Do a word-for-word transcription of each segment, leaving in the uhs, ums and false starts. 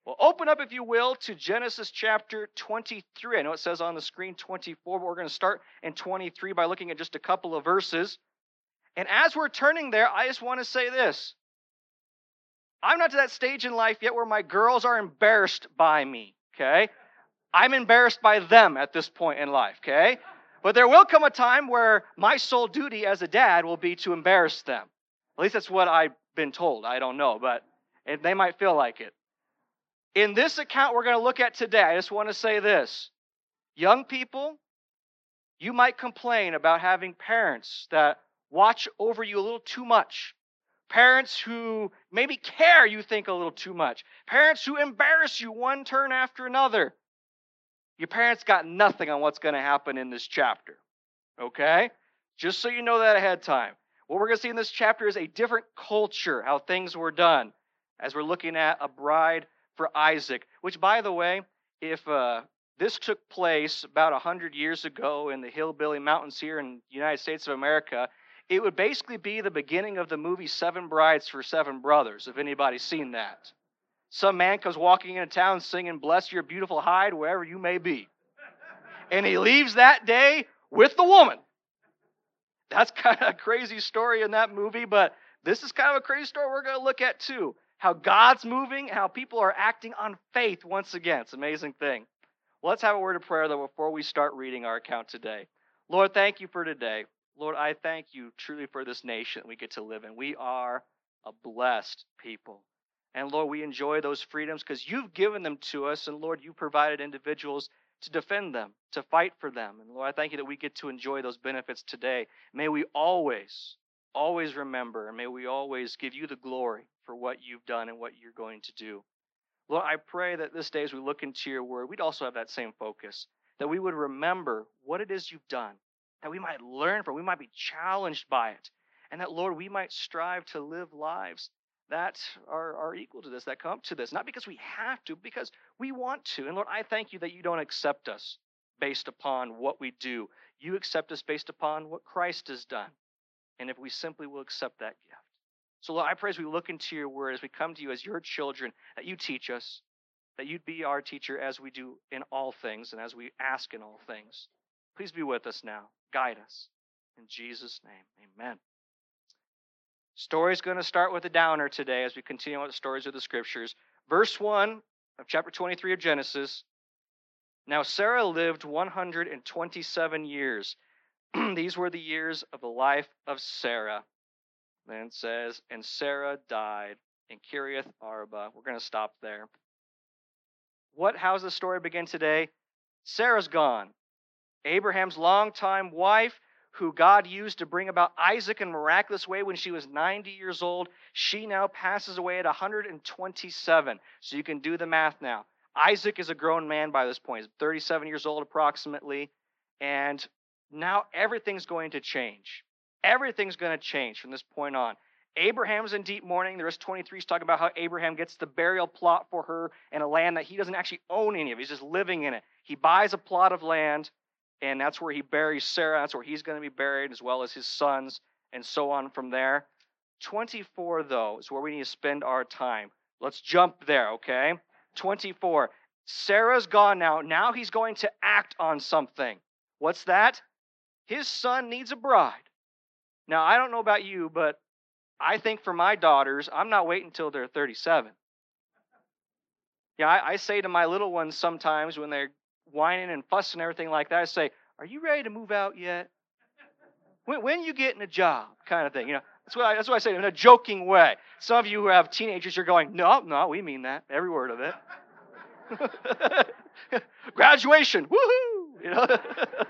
Well, open up, if you will, to Genesis chapter twenty-three. I know it says on the screen twenty-four, but we're going to start in twenty-three by looking at just a couple of verses. And as we're turning there, I just want to say this. I'm not to that stage in life yet where my girls are embarrassed by me, okay? I'm embarrassed by them at this point in life, okay? But there will come a time where my sole duty as a dad will be to embarrass them. At least that's what I've been told. I don't know, but it, they might feel like it. In this account we're going to look at today, I just want to say this. Young people, you might complain about having parents that watch over you a little too much. Parents who maybe care, you think, a little too much. Parents who embarrass you one turn after another. Your parents got nothing on what's going to happen in this chapter. Okay? Just so you know that ahead of time. What we're going to see in this chapter is a different culture, how things were done, as we're looking at a bride for Isaac. Which, by the way, if uh, this took place about one hundred years ago in the hillbilly mountains here in the United States of America, it would basically be the beginning of the movie Seven Brides for Seven Brothers, if anybody's seen that. Some man comes walking into town singing, "Bless your beautiful hide, wherever you may be." And he leaves that day with the woman. That's kind of a crazy story in that movie, but this is kind of a crazy story we're going to look at too. How God's moving, how people are acting on faith once again. It's an amazing thing. Well, let's have a word of prayer, though, before we start reading our account today. Lord, thank you for today. Lord, I thank you truly for this nation we get to live in. We are a blessed people. And Lord, we enjoy those freedoms because you've given them to us. And Lord, you provided individuals to defend them, to fight for them. And Lord, I thank you that we get to enjoy those benefits today. May we always, always remember, and may we always give you the glory for what you've done and what you're going to do. Lord, I pray that this day as we look into your word, we'd also have that same focus, that we would remember what it is you've done, that we might learn from it, we might be challenged by it, and that, Lord, we might strive to live lives that are, are equal to this, that come up to this, not because we have to, because we want to. And Lord, I thank you that you don't accept us based upon what we do. You accept us based upon what Christ has done, and if we simply will accept that gift. So Lord, I pray as we look into your word, as we come to you as your children, that you teach us, that you'd be our teacher as we do in all things and as we ask in all things. Please be with us now. Guide us. In Jesus' name, amen. Story's going to start with a downer today as we continue with the stories of the scriptures. Verse one of chapter twenty-three of Genesis. Now Sarah lived one hundred twenty-seven years. These were the years of the life of Sarah. Then it says, and Sarah died in Kiriath Arba. We're going to stop there. What? How's the story begin today? Sarah's gone. Abraham's longtime wife, who God used to bring about Isaac in a miraculous way when she was ninety years old, she now passes away at one hundred twenty-seven. So you can do the math now. Isaac is a grown man by this point. He's thirty-seven years old approximately. And now everything's going to change. Everything's going to change from this point on. Abraham's in deep mourning. The rest twenty-three is talking about how Abraham gets the burial plot for her in a land that he doesn't actually own any of. He's just living in it. He buys a plot of land, and that's where he buries Sarah. That's where he's going to be buried, as well as his sons, and so on from there. twenty-four, though, is where we need to spend our time. Let's jump there, okay? twenty-four. Sarah's gone now. Now he's going to act on something. What's that? His son needs a bride. Now, I don't know about you, but I think for my daughters, I'm not waiting until they're thirty-seven. Yeah, I, I say to my little ones sometimes when they're whining and fussing and everything like that, I say, are you ready to move out yet? When, when you getting a job, kind of thing. You know, that's what I, that's what I say in a joking way. Some of you who have teenagers, you're going, no, no, we mean that, every word of it. Graduation, woohoo! You know.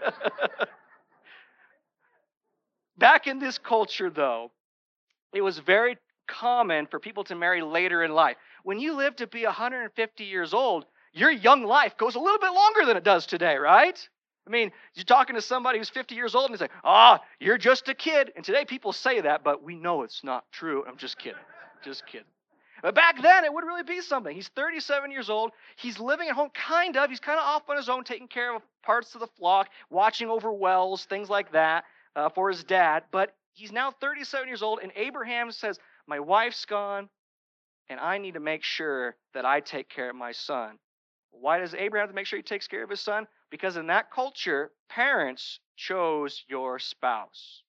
Back in this culture, though, it was very common for people to marry later in life. When you live to be one hundred fifty years old, your young life goes a little bit longer than it does today, right? I mean, you're talking to somebody who's fifty years old and they say, ah, you're just a kid. And today people say that, but we know it's not true. I'm just kidding. Just kidding. But back then, it would really be something. He's thirty-seven years old. He's living at home, kind of. He's kind of off on his own, taking care of parts of the flock, watching over wells, things like that uh, for his dad. But he's now thirty-seven years old, and Abraham says, my wife's gone. and I need to make sure that I take care of my son. Why does Abraham have to make sure he takes care of his son? Because in that culture, parents chose your spouse.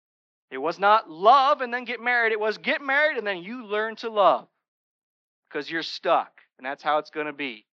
It was not love and then get married. It was get married and then you learn to love. Because you're stuck, and that's how it's going to be.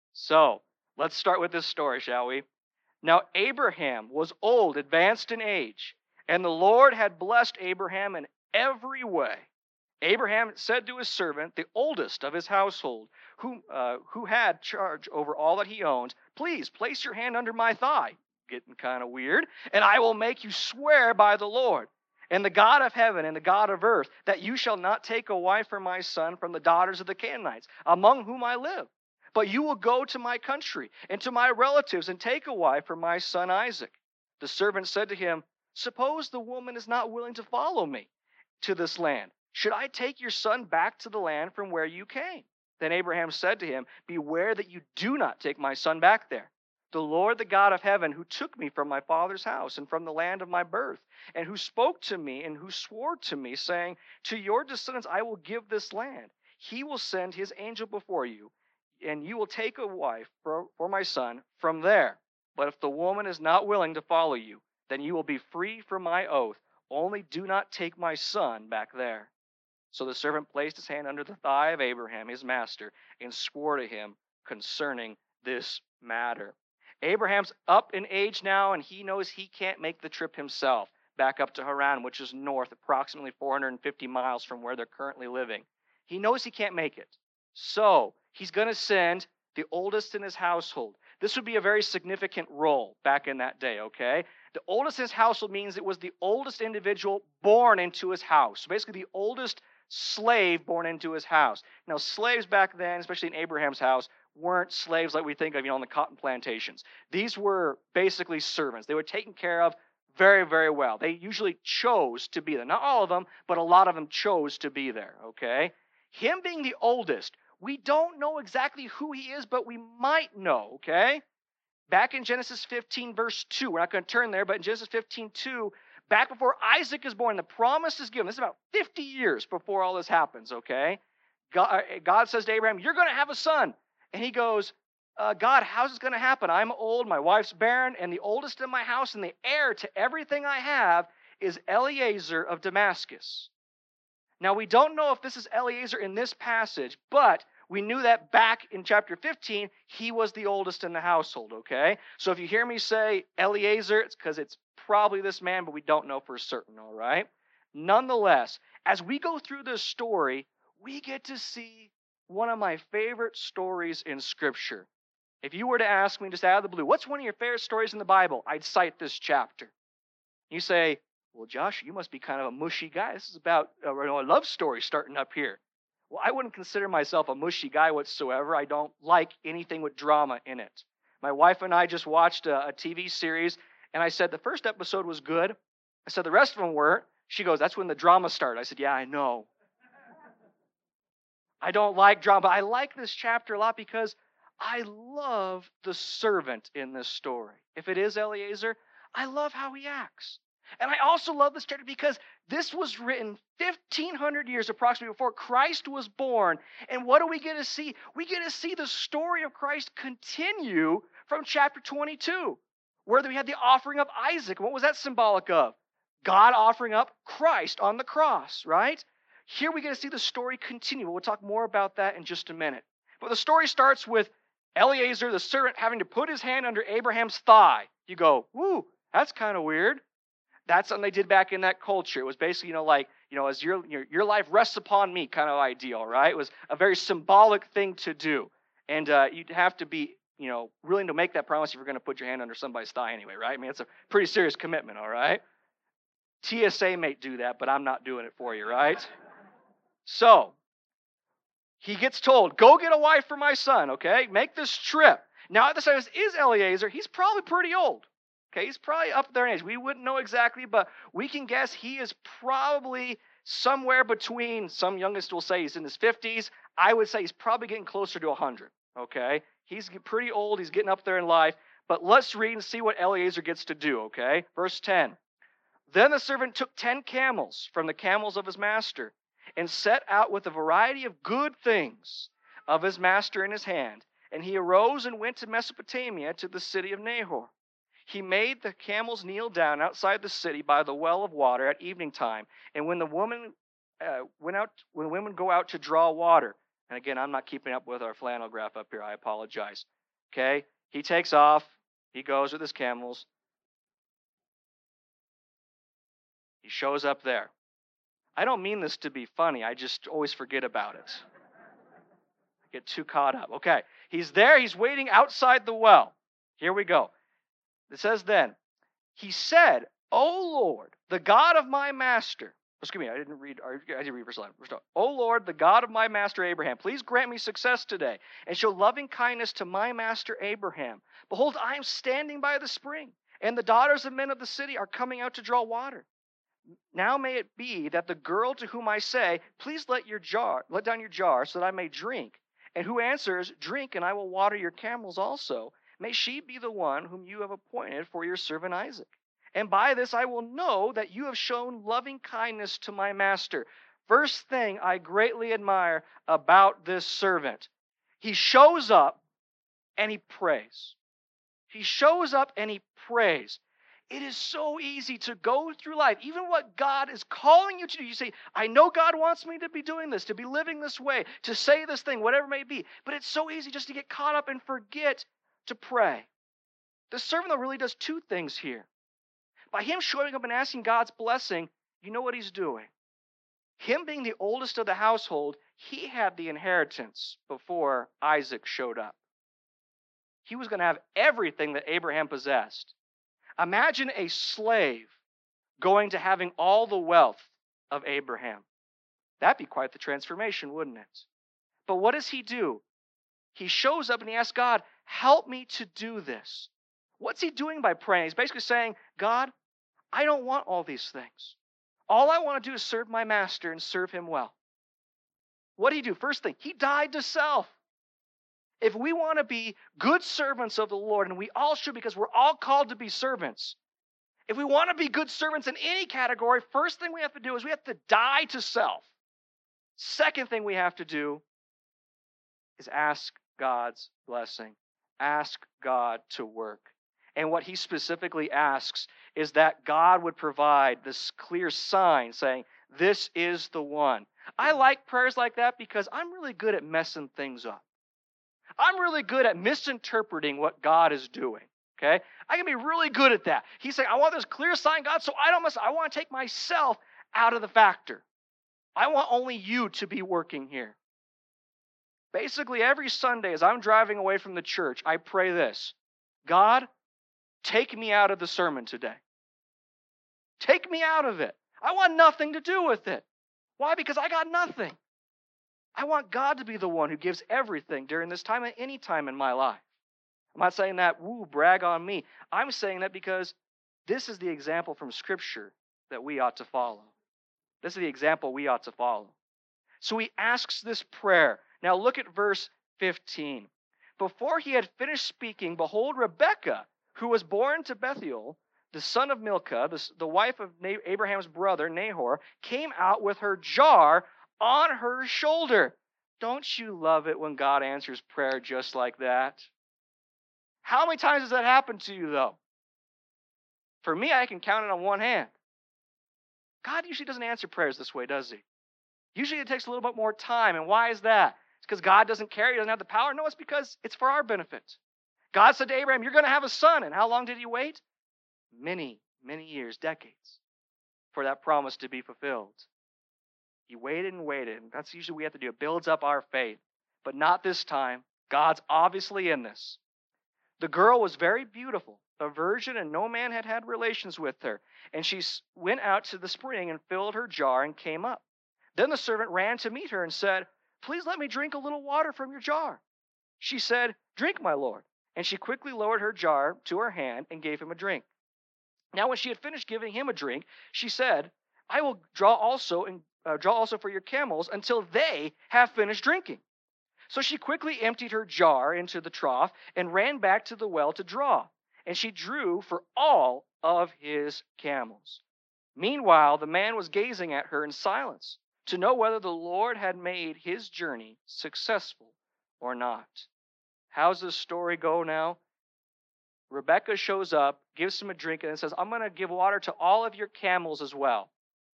So, let's start with this story, shall we? Now, Abraham was old, advanced in age, and the Lord had blessed Abraham in every way. Abraham said to his servant, the oldest of his household, who, uh, who had charge over all that he owned, please place your hand under my thigh, getting kind of weird, and I will make you swear by the Lord, and the God of heaven and the God of earth, that you shall not take a wife for my son from the daughters of the Canaanites, among whom I live. But you will go to my country and to my relatives and take a wife for my son Isaac. The servant said to him, suppose the woman is not willing to follow me to this land. Should I take your son back to the land from where you came? Then Abraham said to him, beware that you do not take my son back there. The Lord, the God of heaven, who took me from my father's house and from the land of my birth, and who spoke to me and who swore to me, saying, to your descendants I will give this land. He will send his angel before you, and you will take a wife for, for my son from there. But if the woman is not willing to follow you, then you will be free from my oath. Only do not take my son back there. So the servant placed his hand under the thigh of Abraham, his master, and swore to him concerning this matter. Abraham's up in age now, and he knows he can't make the trip himself back up to Haran, which is north, approximately four hundred fifty miles from where they're currently living. He knows he can't make it. So he's going to send the oldest in his household. This would be a very significant role back in that day, okay? The oldest in his household means it was the oldest individual born into his house. So basically the oldest slave born into his house. Now, slaves back then, especially in Abraham's house, weren't slaves like we think of, you know, on the cotton plantations. These were basically servants. They were taken care of very, very well. They usually chose to be there. Not all of them, but a lot of them chose to be there, okay? Him being the oldest, we don't know exactly who he is, but we might know, okay? Back in Genesis fifteen, verse two, we're not going to turn there, but in Genesis fifteen, two, back before Isaac is born, the promise is given. This is about fifty years before all this happens, okay? God, God says to Abraham, you're going to have a son. And he goes, uh, God, how's this going to happen? I'm old, my wife's barren, and the oldest in my house and the heir to everything I have is Eliezer of Damascus. Now, we don't know if this is Eliezer in this passage, but we knew that back in chapter fifteen, he was the oldest in the household, okay? So if you hear me say Eliezer, it's because it's probably this man, but we don't know for certain, all right? Nonetheless, as we go through this story, we get to see one of my favorite stories in Scripture. If you were to ask me just out of the blue, what's one of your favorite stories in the Bible? I'd cite this chapter. You say, well, Josh, you must be kind of a mushy guy. This is about a, a love story starting up here. Well, I wouldn't consider myself a mushy guy whatsoever. I don't like anything with drama in it. My wife and I just watched a, a T V series, and I said the first episode was good. I said the rest of them weren't. She goes, that's when the drama started. I said, yeah, I know. I don't like drama, but I like this chapter a lot because I love the servant in this story. If it is Eliezer, I love how he acts. And I also love this chapter because this was written fifteen hundred years approximately before Christ was born. And what do we get to see? We get to see the story of Christ continue from chapter twenty-two, where we had the offering of Isaac. What was that symbolic of? God offering up Christ on the cross, right? Here we get to see the story continue. We'll talk more about that in just a minute. But the story starts with Eliezer, the servant, having to put his hand under Abraham's thigh. You go, woo, that's kind of weird. That's something they did back in that culture. It was basically, you know, like, you know, as your, your, your life rests upon me kind of ideal, right? It was a very symbolic thing to do. And uh, you'd have to be, you know, willing to make that promise if you're going to put your hand under somebody's thigh anyway, right? I mean, it's a pretty serious commitment, all right? T S A may do that, but I'm not doing it for you, right? So, he gets told, go get a wife for my son, okay? Make this trip. Now, at the time, this is Eliezer. He's probably pretty old. Okay, he's probably up there in age. We wouldn't know exactly, but we can guess he is probably somewhere between, some youngest will say he's in his fifties. I would say he's probably getting closer to one hundred, okay? He's pretty old. He's getting up there in life. But let's read and see what Eliezer gets to do, okay? Verse ten. Then the servant took ten camels from the camels of his master and set out with a variety of good things of his master in his hand. And he arose and went to Mesopotamia, to the city of Nahor. He made the camels kneel down outside the city by the well of water at evening time. And when the woman uh, went out, when the women go out to draw water, and again, I'm not keeping up with our flannel graph up here. I apologize. Okay, he takes off. He goes with his camels. He shows up there. I don't mean this to be funny. I just always forget about it. I get too caught up. Okay, he's there. He's waiting outside the well. Here we go. It says then, he said, O Lord, the God of my master. Excuse me, I didn't read, I didn't read verse eleven. O Lord, the God of my master Abraham, please grant me success today and show loving kindness to my master Abraham. Behold, I am standing by the spring, and the daughters of men of the city are coming out to draw water. Now may it be that the girl to whom I say, please let your jar, let down your jar so that I may drink, and who answers, drink and I will water your camels also, may she be the one whom you have appointed for your servant Isaac. And by this I will know that you have shown loving kindness to my master. First thing I greatly admire about this servant, he shows up and he prays. He shows up and he prays. It is so easy to go through life, even what God is calling you to do. You say, I know God wants me to be doing this, to be living this way, to say this thing, whatever it may be. But it's so easy just to get caught up and forget to pray. The servant, though, really does two things here. By him showing up and asking God's blessing, you know what he's doing. Him being the oldest of the household, he had the inheritance before Isaac showed up. He was going to have everything that Abraham possessed. Imagine a slave going to having all the wealth of Abraham. That'd be quite the transformation, wouldn't it? But what does he do? He shows up and he asks God, help me to do this. What's he doing by praying? He's basically saying, God, I don't want all these things. All I want to do is serve my master and serve him well. What did he do? First thing, he died to self. If we want to be good servants of the Lord, and we all should because we're all called to be servants, if we want to be good servants in any category, first thing we have to do is we have to die to self. Second thing we have to do is ask God's blessing. Ask God to work. And what he specifically asks is that God would provide this clear sign saying, this is the one. I like prayers like that because I'm really good at messing things up. I'm really good at misinterpreting what God is doing. Okay? I can be really good at that. He's saying, I want this clear sign, God, so I don't mess. I want to take myself out of the factor. I want only you to be working here. Basically, every Sunday as I'm driving away from the church, I pray this. God, take me out of the sermon today. Take me out of it. I want nothing to do with it. Why? Because I got nothing. I want God to be the one who gives everything during this time and any time in my life. I'm not saying that, woo, brag on me. I'm saying that because this is the example from Scripture that we ought to follow. This is the example we ought to follow. So he asks this prayer. Now look at verse fifteen. Before he had finished speaking, behold, Rebekah, who was born to Bethuel, the son of Milcah, the, the wife of Na- Abraham's brother, Nahor, came out with her jar on her shoulder. Don't you love it when God answers prayer just like that? How many times has that happened to you, though? For me, I can count it on one hand. God usually doesn't answer prayers this way, does he? Usually it takes a little bit more time. And why is that? It's because God doesn't care. He doesn't have the power. No, it's because it's for our benefit. God said to Abraham, you're going to have a son. And how long did he wait? Many, many years, decades, for that promise to be fulfilled. He waited and waited. And that's usually what we have to do. It builds up our faith. But not this time. God's obviously in this. The girl was very beautiful, a virgin, and no man had had relations with her. And she went out to the spring and filled her jar and came up. Then the servant ran to meet her and said, please let me drink a little water from your jar. She said, drink, my lord. And she quickly lowered her jar to her hand and gave him a drink. Now when she had finished giving him a drink, she said, I will draw also and uh, draw also for your camels until they have finished drinking. So she quickly emptied her jar into the trough and ran back to the well to draw. And she drew for all of his camels. Meanwhile, the man was gazing at her in silence. to know whether the Lord had made his journey successful or not. How's this story go now? Rebekah shows up, gives him a drink, and says, I'm going to give water to all of your camels as well.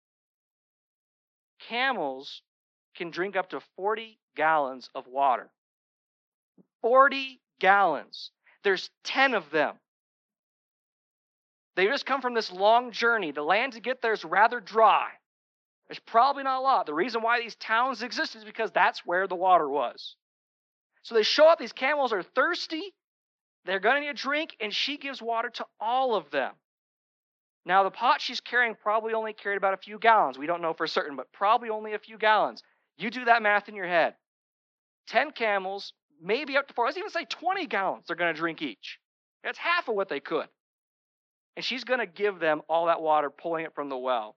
Camels can drink up to forty gallons of water. forty gallons. There's ten of them. They just come from this long journey. The land to get there is rather dry. There's probably not a lot. The reason why these towns exist is because that's where the water was. So they show up, these camels are thirsty, they're going to need a drink, and she gives water to all of them. Now, the pot she's carrying probably only carried about a few gallons. We don't know for certain, but probably only a few gallons. You do that math in your head. Ten camels, maybe up to four. Let's even say twenty gallons they're going to drink each. That's half of what they could. And she's going to give them all that water, pulling it from the well.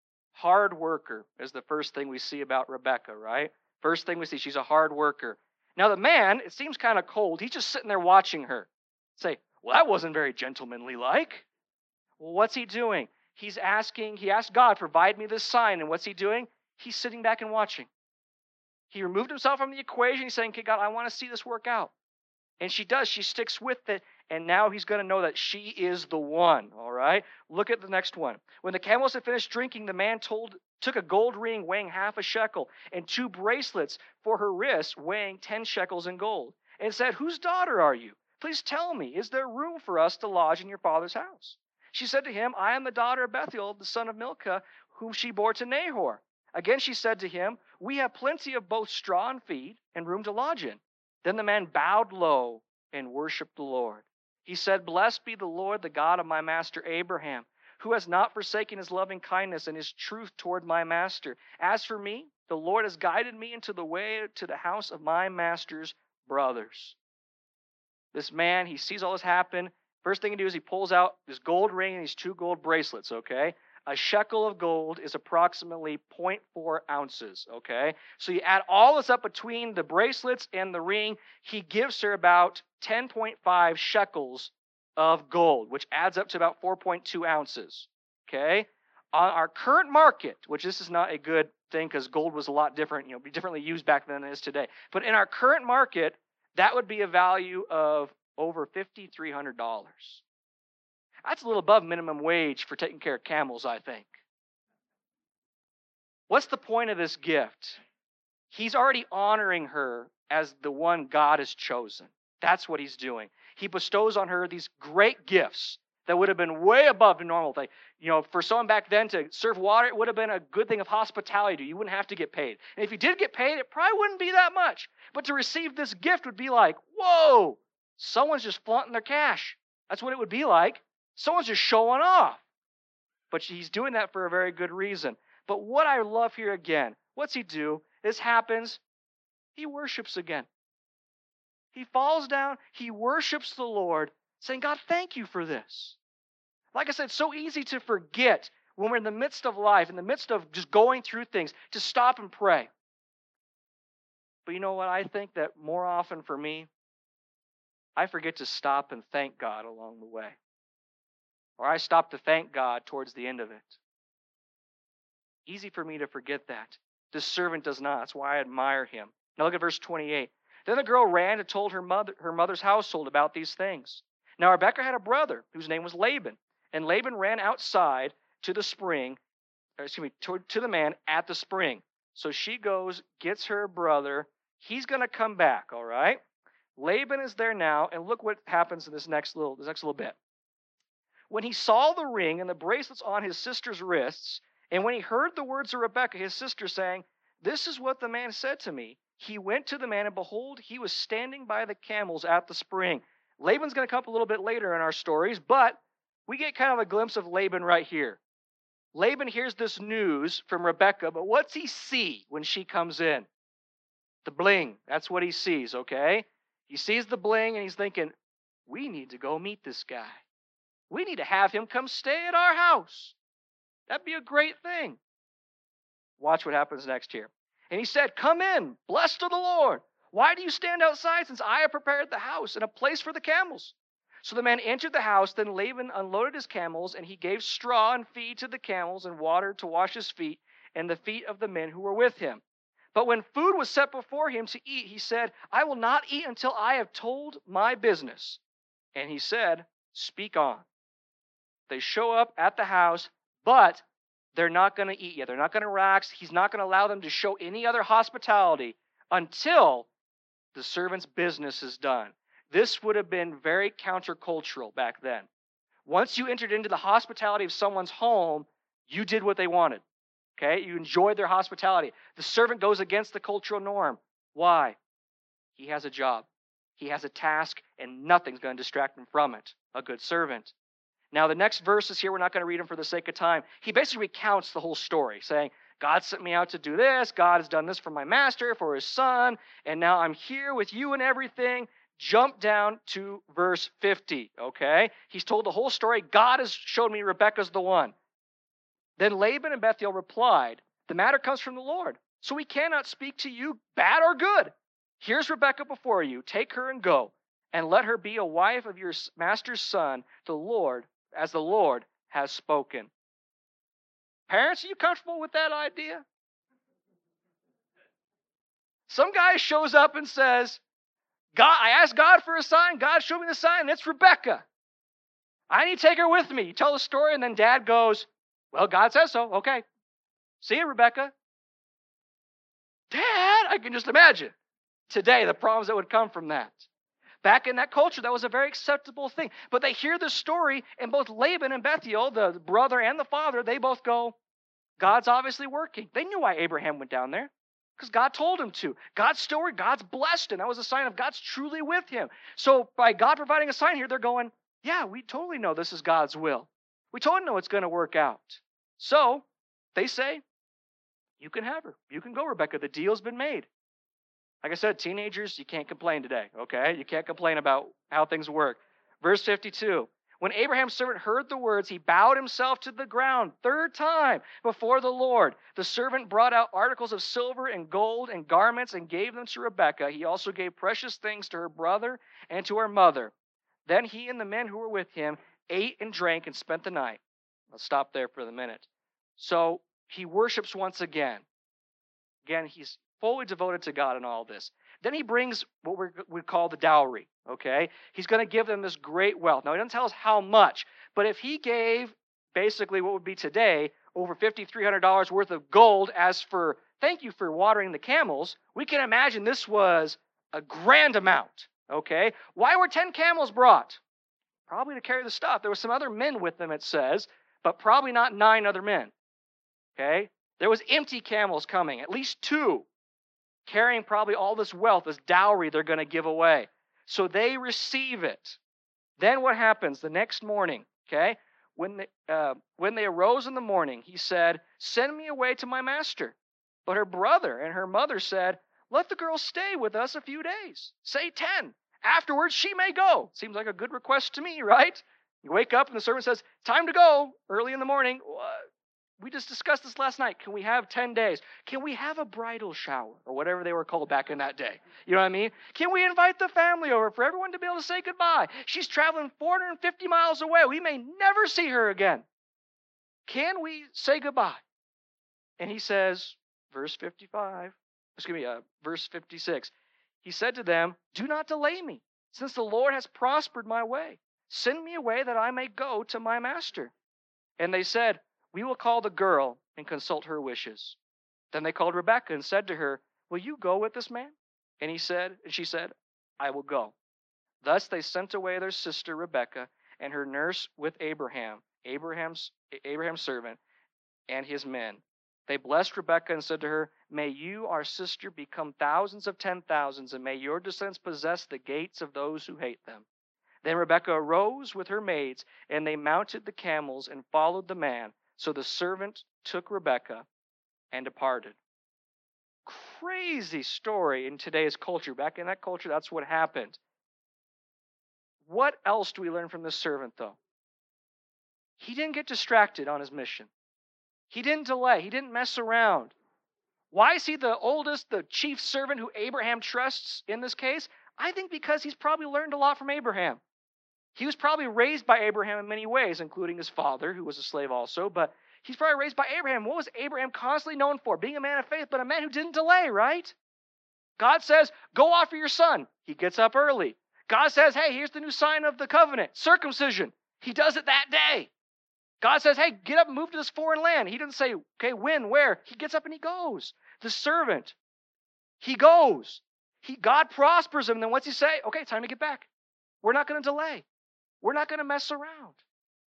Hard worker is the first thing we see about Rebekah, right? First thing we see, she's a hard worker. Now the man, it seems kind of cold. He's just sitting there watching her. Say, well, that wasn't very gentlemanly-like. Well, what's he doing? He's asking, he asked God, provide me this sign. And what's he doing? He's sitting back and watching. He removed himself from the equation. He's saying, okay, God, I want to see this work out. And she does. She sticks with it. And now he's going to know that she is the one, all right? Look at the next one. When the camels had finished drinking, the man told, took a gold ring weighing half a shekel and two bracelets for her wrists weighing ten shekels in gold, and said, whose daughter are you? Please tell me, is there room for us to lodge in your father's house? She said to him, I am the daughter of Bethuel, the son of Milcah, whom she bore to Nahor. Again she said to him, we have plenty of both straw and feed and room to lodge in. Then the man bowed low and worshipped the Lord. He said, blessed be the Lord, the God of my master Abraham, who has not forsaken his loving kindness and his truth toward my master. As for me, the Lord has guided me into the way to the house of my master's brothers. This man, he sees all this happen. First thing he does, he pulls out this gold ring and these two gold bracelets, okay? A shekel of gold is approximately zero point four ounces, okay? So you add all this up between the bracelets and the ring, he gives her about ten point five shekels of gold, which adds up to about four point two ounces, okay? On our current market, which this is not a good thing because gold was a lot different, you know, be differently used back then than it is today. But in our current market, that would be a value of over five thousand three hundred dollars. That's a little above minimum wage for taking care of camels, I think. What's the point of this gift? He's already honoring her as the one God has chosen. That's what he's doing. He bestows on her these great gifts that would have been way above the normal thing. You know, for someone back then to serve water, it would have been a good thing of hospitality. You wouldn't have to get paid. And if you did get paid, it probably wouldn't be that much. But to receive this gift would be like, whoa, someone's just flaunting their cash. That's what it would be like. Someone's just showing off. But he's doing that for a very good reason. But what I love here again, what's he do? This happens, he worships again. He falls down, he worships the Lord, saying, God, thank you for this. Like I said, it's so easy to forget when we're in the midst of life, in the midst of just going through things, to stop and pray. But you know what? I think that more often for me, I forget to stop and thank God along the way. Or I stop to thank God towards the end of it. Easy for me to forget that. This servant does not. That's why I admire him. Now look at verse twenty-eight. Then the girl ran and told her mother, her mother's household about these things. Now Rebekah had a brother whose name was Laban. And Laban ran outside to the spring, or excuse me, to, to the man at the spring. So she goes, gets her brother. He's going to come back, all right? Laban is there now, and look what happens in this next little, this next little bit. When he saw the ring and the bracelets on his sister's wrists, and when he heard the words of Rebekah, his sister, saying, this is what the man said to me, he went to the man, and behold, he was standing by the camels at the spring. Laban's going to come up a little bit later in our stories, but we get kind of a glimpse of Laban right here. Laban hears this news from Rebekah, but what's he see when she comes in? The bling. That's what he sees, okay? He sees the bling, and he's thinking, we need to go meet this guy. We need to have him come stay at our house. That'd be a great thing. Watch what happens next here. And he said, come in, blessed of the Lord. Why do you stand outside, since I have prepared the house and a place for the camels? So the man entered the house. Then Laban unloaded his camels, and he gave straw and feed to the camels and water to wash his feet. and the feet of the men who were with him. But when food was set before him to eat, he said, I will not eat until I have told my business. And he said, speak on. They show up at the house, but they're not going to eat yet. They're not going to relax. He's not going to allow them to show any other hospitality until the servant's business is done. This would have been very countercultural back then. Once you entered into the hospitality of someone's home, you did what they wanted. Okay? You enjoyed their hospitality. The servant goes against the cultural norm. Why? He has a job. He has a task, and nothing's going to distract him from it. A good servant. Now, the next verses here, we're not going to read them for the sake of time. He basically recounts the whole story, saying, God sent me out to do this. God has done this for my master, for his son, and now I'm here with you and everything. Jump down to verse fifty, okay? He's told the whole story. God has showed me Rebekah's the one. Then Laban and Bethuel replied, the matter comes from the Lord, so we cannot speak to you bad or good. Here's Rebekah before you. Take her and go, and let her be a wife of your master's son, the Lord, as the Lord has spoken. Parents, are you comfortable with that idea? Some guy shows up and says, God, I asked God for a sign. God showed me the sign, and it's Rebekah. I need to take her with me. You tell the story, and then dad goes, well, God says so. Okay. See you, Rebekah. Dad, I can just imagine today the problems that would come from that. Back in that culture, that was a very acceptable thing. But they hear this story, and both Laban and Bethuel, the brother and the father, they both go, God's obviously working. They knew why Abraham went down there, because God told him to. God's still working. God's blessed him. That was a sign of God's truly with him. So by God providing a sign here, they're going, yeah, we totally know this is God's will. We totally know it's going to work out. So they say, you can have her. You can go, Rebekah. The deal's been made. Like I said, teenagers, you can't complain today, okay? You can't complain about how things work. Verse fifty-two, when Abraham's servant heard the words, he bowed himself to the ground, third time, before the Lord. The servant brought out articles of silver and gold and garments and gave them to Rebekah. He also gave precious things to her brother and to her mother. Then he and the men who were with him ate and drank and spent the night. I'll stop there for the minute. So he worships once again. Again, he's fully devoted to God in all this. Then he brings what we would call the dowry, okay? He's going to give them this great wealth. Now, he doesn't tell us how much, but if he gave basically what would be today over five thousand three hundred dollars worth of gold as for thank you for watering the camels, we can imagine this was a grand amount, okay? Why were ten camels brought? Probably to carry the stuff. There were some other men with them, it says, but probably not nine other men, okay? There was empty camels coming, at least two, carrying probably all this wealth, this dowry they're going to give away. So they receive it. Then what happens the next morning, okay? When they, uh, when they arose in the morning, he said, send me away to my master. But her brother and her mother said, let the girl stay with us a few days. Say ten. Afterwards, she may go. Seems like a good request to me, right? You wake up and the servant says, time to go, early in the morning. We just discussed this last night. Can we have ten days? Can we have a bridal shower or whatever they were called back in that day? You know what I mean? Can we invite the family over for everyone to be able to say goodbye? She's traveling four hundred fifty miles away. We may never see her again. Can we say goodbye? And he says, verse fifty-five, excuse me, uh, verse fifty-six, he said to them, do not delay me, since the Lord has prospered my way. Send me away that I may go to my master. And they said, we will call the girl and consult her wishes. Then they called Rebekah and said to her, will you go with this man? And he said, and she said, I will go. Thus they sent away their sister Rebekah and her nurse with Abraham, Abraham's, Abraham's servant, and his men. They blessed Rebekah and said to her, may you, our sister, become thousands of ten thousands, and may your descendants possess the gates of those who hate them. Then Rebekah arose with her maids, and they mounted the camels and followed the man. So the servant took Rebekah and departed. Crazy story in today's culture. Back in that culture, that's what happened. What else do we learn from this servant, though? He didn't get distracted on his mission. He didn't delay. He didn't mess around. Why is he the oldest, the chief servant who Abraham trusts in this case? I think because he's probably learned a lot from Abraham. He was probably raised by Abraham in many ways, including his father, who was a slave also, but He's probably raised by Abraham. What was Abraham constantly known for? Being a man of faith, but a man who didn't delay, right? God says, go offer your son. He gets up early. God says, hey, here's the new sign of the covenant, circumcision. He does it that day. God says, hey, get up and move to this foreign land. He doesn't say, okay, when, where? He gets up and he goes. The servant, he goes. He, God prospers him. And then what's he say? Okay, time to get back. We're not going to delay. We're not going to mess around.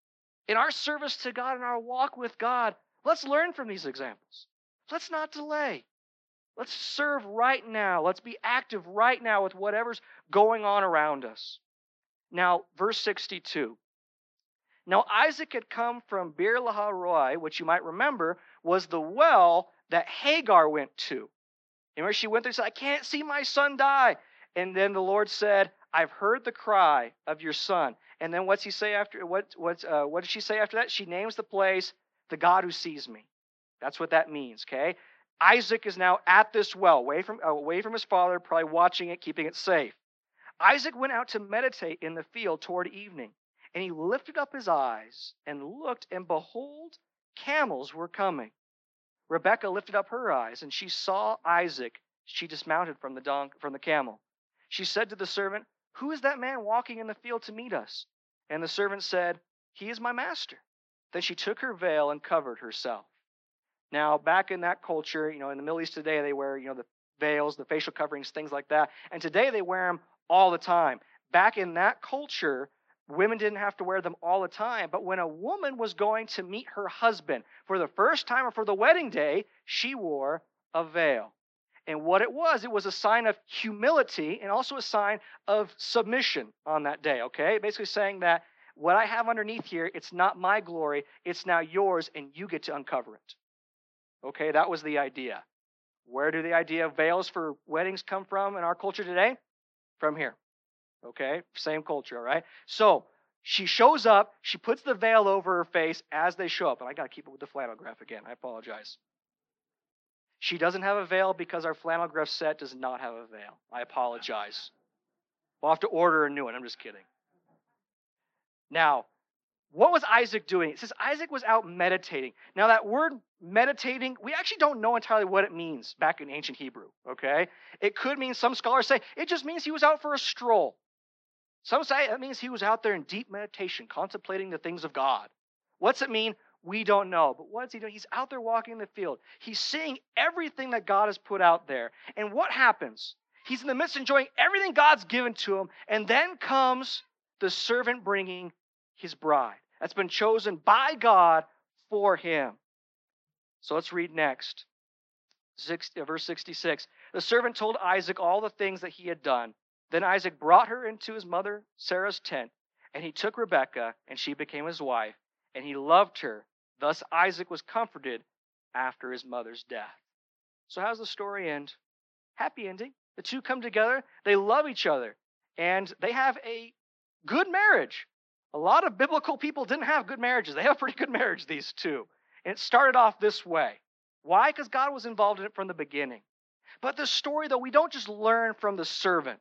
In our service to God and our walk with God, let's learn from these examples. Let's not delay. Let's serve right now. Let's be active right now with whatever's going on around us. Now, verse sixty-two. Now Isaac had come from Beer Lahai Roi, which you might remember was the well that Hagar went to. And where she went there and said, I can't see my son die. And then the Lord said, I've heard the cry of your son. And then what's he say after? What what uh, what did she say after that? She names the place the God who sees me. That's what that means. Okay. Isaac is now at this well, away from uh, away from his father, probably watching it, keeping it safe. Isaac went out to meditate in the field toward evening, and he lifted up his eyes and looked, and behold, camels were coming. Rebekah lifted up her eyes, and she saw Isaac. She dismounted from the don- from the camel. She said to the servant, who is that man walking in the field to meet us? And the servant said, he is my master. Then she took her veil and covered herself. Now, back in that culture, you know, in the Middle East today, they wear, you know, the veils, the facial coverings, things like that. And today they wear them all the time. Back in that culture, women didn't have to wear them all the time. But when a woman was going to meet her husband for the first time or for the wedding day, she wore a veil. And what it was, it was a sign of humility and also a sign of submission on that day, okay? Basically saying that what I have underneath here, it's not my glory, it's now yours, and you get to uncover it. Okay, that was the idea. Where do the idea of veils for weddings come from in our culture today? From here. Okay, same culture, all right? So she shows up, she puts the veil over her face as they show up. And I got to keep it with the flannel graph again. I apologize. She doesn't have a veil because our flannel graph set does not have a veil. I apologize. We'll have to order a new one. I'm just kidding. Now, what was Isaac doing? It says Isaac was out meditating. Now, that word meditating, we actually don't know entirely what it means back in ancient Hebrew, okay? It could mean, some scholars say, it just means he was out for a stroll. Some say it means he was out there in deep meditation, contemplating the things of God. What's it mean? We don't know. But what's he doing? He's out there walking in the field. He's seeing everything that God has put out there. And what happens? He's in the midst of enjoying everything God's given to him. And then comes the servant bringing his bride that's been chosen by God for him. So let's read next. Six, verse sixty-six. The servant told Isaac all the things that he had done. Then Isaac brought her into his mother Sarah's tent, and he took Rebekah, and she became his wife, and he loved her. Thus Isaac was comforted after his mother's death. So how's the story end? Happy ending. The two come together, they love each other, and they have a good marriage. A lot of biblical people didn't have good marriages. They have a pretty good marriage, these two. And it started off this way. Why? Because God was involved in it from the beginning. But the story, though, we don't just learn from the servant.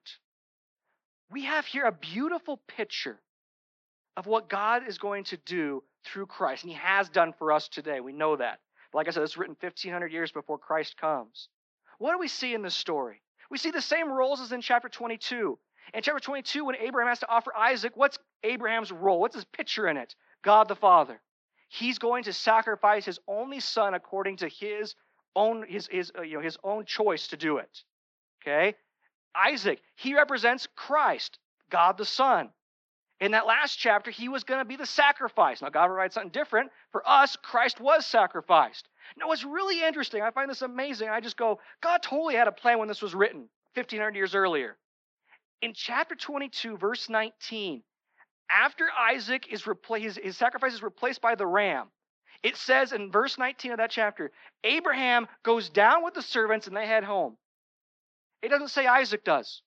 We have here a beautiful picture of what God is going to do through Christ. And he has done for us today. We know that. But like I said, it's written fifteen hundred years before Christ comes. What do we see in this story? We see the same roles as in chapter twenty-two. In chapter twenty-two, when Abraham has to offer Isaac, what's Abraham's role? What's his picture in it? God the Father. He's going to sacrifice his only son according to his own his his uh, you know his own choice to do it. Okay? Isaac, he represents Christ, God the Son. In that last chapter, he was going to be the sacrifice. Now, God provides something different. For us, Christ was sacrificed. Now, what's really interesting, I find this amazing. I just go, God totally had a plan when this was written fifteen hundred years earlier. In chapter twenty-two, verse nineteen, after Isaac is replaced, his, his sacrifice is replaced by the ram, it says in verse nineteen of that chapter, Abraham goes down with the servants and they head home. It doesn't say Isaac does.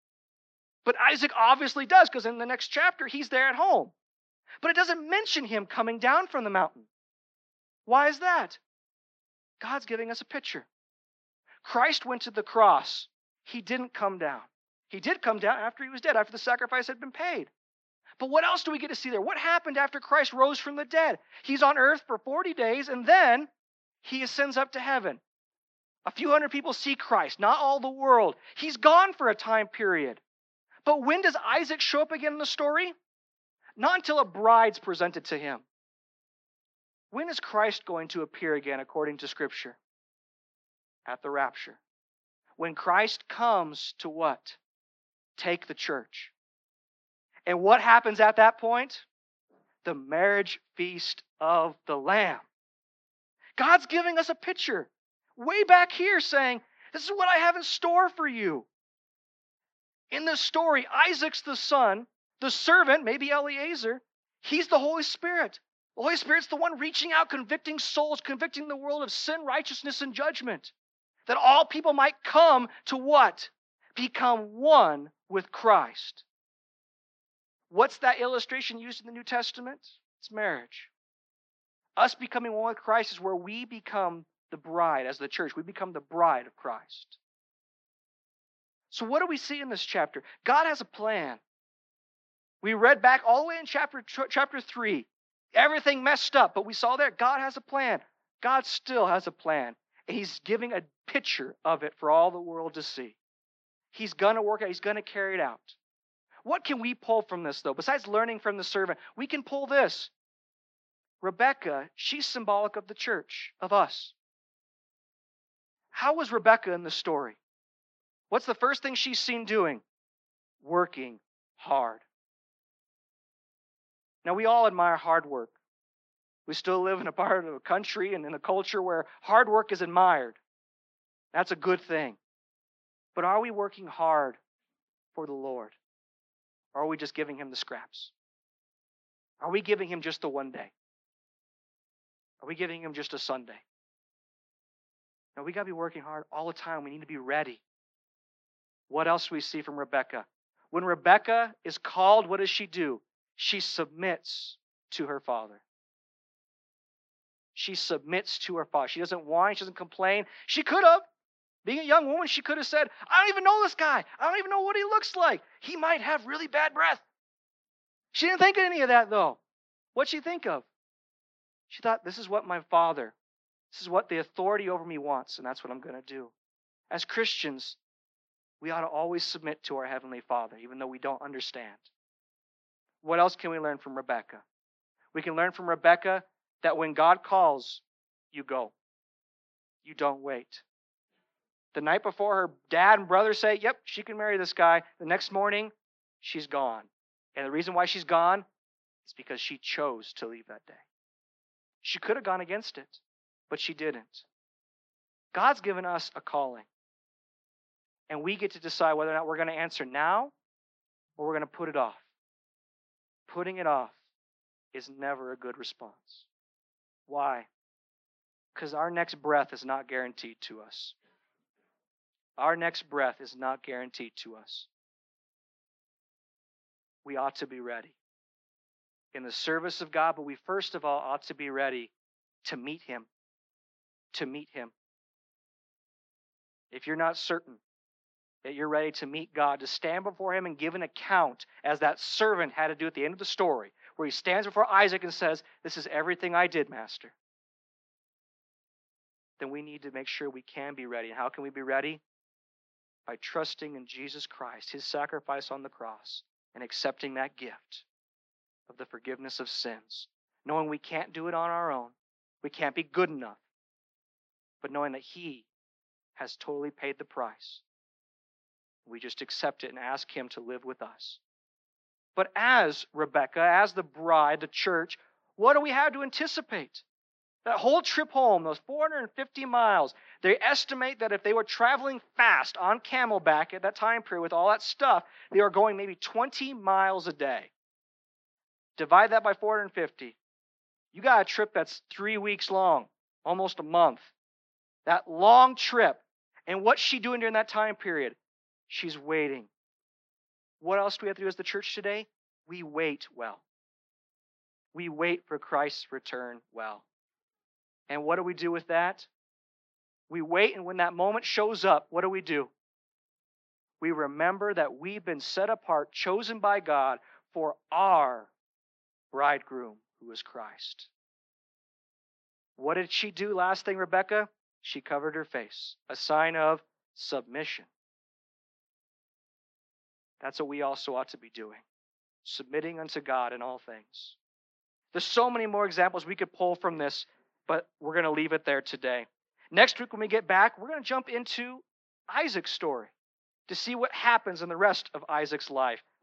But Isaac obviously does, because in the next chapter, he's there at home. But it doesn't mention him coming down from the mountain. Why is that? God's giving us a picture. Christ went to the cross. He didn't come down. He did come down after he was dead, after the sacrifice had been paid. But what else do we get to see there? What happened after Christ rose from the dead? He's on earth for forty days, and then he ascends up to heaven. A few hundred people see Christ, not all the world. He's gone for a time period. But when does Isaac show up again in the story? Not until a bride's presented to him. When is Christ going to appear again according to Scripture? At the rapture. When Christ comes to what? Take the church. And what happens at that point? The marriage feast of the Lamb. God's giving us a picture way back here saying, this is what I have in store for you. In this story, Isaac's the son, the servant, maybe Eliezer, he's the Holy Spirit. The Holy Spirit's the one reaching out, convicting souls, convicting the world of sin, righteousness, and judgment. That all people might come to what? Become one with Christ. What's that illustration used in the New Testament? It's marriage. Us becoming one with Christ is where we become the bride as the church. We become the bride of Christ. So what do we see in this chapter? God has a plan. We read back all the way in chapter, chapter three. Everything messed up, but we saw there, God has a plan. God still has a plan. And he's giving a picture of it for all the world to see. He's going to work out. He's going to carry it out. What can we pull from this, though? Besides learning from the servant, we can pull this. Rebecca, she's symbolic of the church, of us. How was Rebecca in the story? What's the first thing she's seen doing? Working hard. Now, we all admire hard work. We still live in a part of a country and in a culture where hard work is admired. That's a good thing. But are we working hard for the Lord? Or are we just giving him the scraps? Are we giving him just the one day? Are we giving him just a Sunday? No, we got to be working hard all the time. We need to be ready. What else do we see from Rebecca? When Rebecca is called, what does she do? She submits to her father. She submits to her father. She doesn't whine. She doesn't complain. She could have. Being a young woman, she could have said, I don't even know this guy. I don't even know what he looks like. He might have really bad breath. She didn't think of any of that, though. What'd she think of? She thought, this is what my father, this is what the authority over me wants, and that's what I'm going to do. As Christians, we ought to always submit to our Heavenly Father, even though we don't understand. What else can we learn from Rebecca? We can learn from Rebecca that when God calls, you go. You don't wait. The night before, her dad and brother say, yep, she can marry this guy. The next morning, she's gone. And the reason why she's gone is because she chose to leave that day. She could have gone against it, but she didn't. God's given us a calling. And we get to decide whether or not we're going to answer now or we're going to put it off. Putting it off is never a good response. Why? Because our next breath is not guaranteed to us. Our next breath is not guaranteed to us. We ought to be ready in the service of God, but we first of all ought to be ready to meet him. To meet him. If you're not certain that you're ready to meet God, to stand before him and give an account, as that servant had to do at the end of the story, where he stands before Isaac and says, this is everything I did, Master, then we need to make sure we can be ready. And how can we be ready? By trusting in Jesus Christ, his sacrifice on the cross, and accepting that gift of the forgiveness of sins. Knowing we can't do it on our own. We can't be good enough. But knowing that he has totally paid the price. We just accept it and ask him to live with us. But as Rebecca, as the bride, the church, what do we have to anticipate? That whole trip home, those four hundred fifty miles, they estimate that if they were traveling fast on camelback at that time period with all that stuff, they are going maybe twenty miles a day. Divide that by four hundred fifty. You got a trip that's three weeks long, almost a month. That long trip. And what's she doing during that time period? She's waiting. What else do we have to do as the church today? We wait well. We wait for Christ's return well. And what do we do with that? We wait, and when that moment shows up, what do we do? We remember that we've been set apart, chosen by God for our bridegroom, who is Christ. What did she do? Last thing, Rebecca? She covered her face, a sign of submission. That's what we also ought to be doing, submitting unto God in all things. There's so many more examples we could pull from this, but we're going to leave it there today. Next week when we get back, we're going to jump into Isaac's story to see what happens in the rest of Isaac's life.